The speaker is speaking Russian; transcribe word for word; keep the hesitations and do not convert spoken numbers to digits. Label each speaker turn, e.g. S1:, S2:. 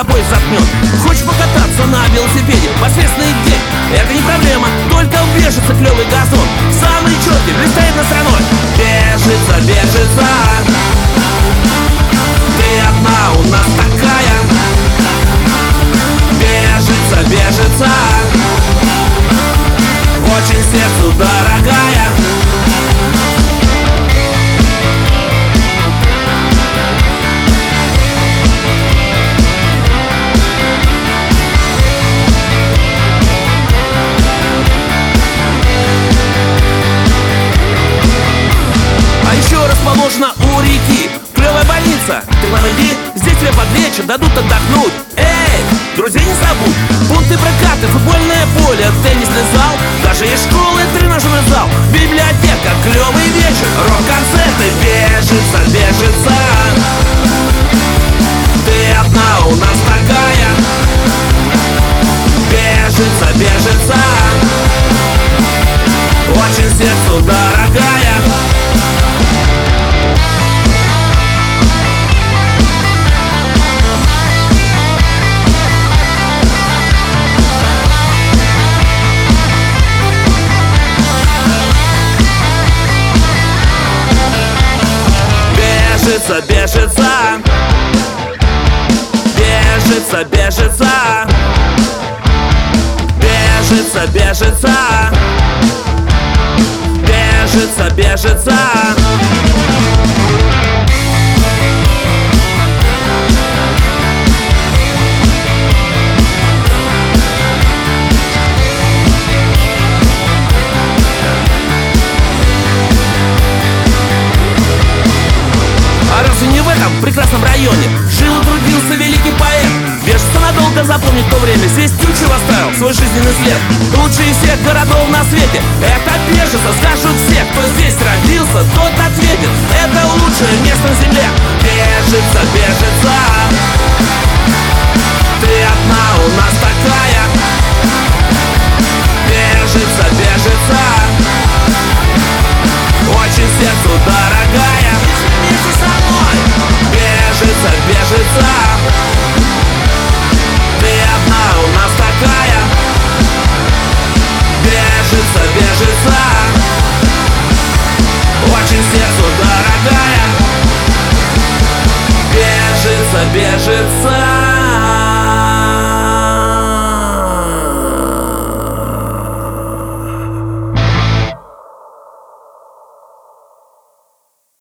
S1: поезд заткнет. Хочешь покататься на велосипеде, воскресный день, это не проблема, только бежится клевый газон. Самый четкий блистает над страной. Бежится, бежится, ты одна у нас такая. Бежится, бежится, очень сердцу дорогая. Расположена у реки, клевая больница. Ты главное иди, здесь тебя подлечат, дадут отдохнуть. Эй, друзей не забудь. Пункты прокаты, футбольное поле, теннисный зал. Даже есть школа и тренажерный зал. Библиотека, клевый вечер, рок-концерты. Бежится, бежится, ты одна у нас такая. Бежится, бежится, очень сердцу дорогая. Бежится, бежится, бежится, бежится, бежится, бежится, бежится, бежится. В прекрасном районе жил и трудился великий поэт. Бежится надолго запомнит то время. Здесь Тютчев оставил свой жизненный след. Лучший из всех городов на свете это Бежица, скажут все, кто здесь родился, тот ответит. Это лучшее место на земле. Бежица, бежица, ты одна у нас такая. Бежица, бежица, очень сердцу дорогая. Вместе со мной. Бежица, бежица, ты одна у нас такая. Бежица, бежица, очень сердцу дорогая. Бежица, бежица.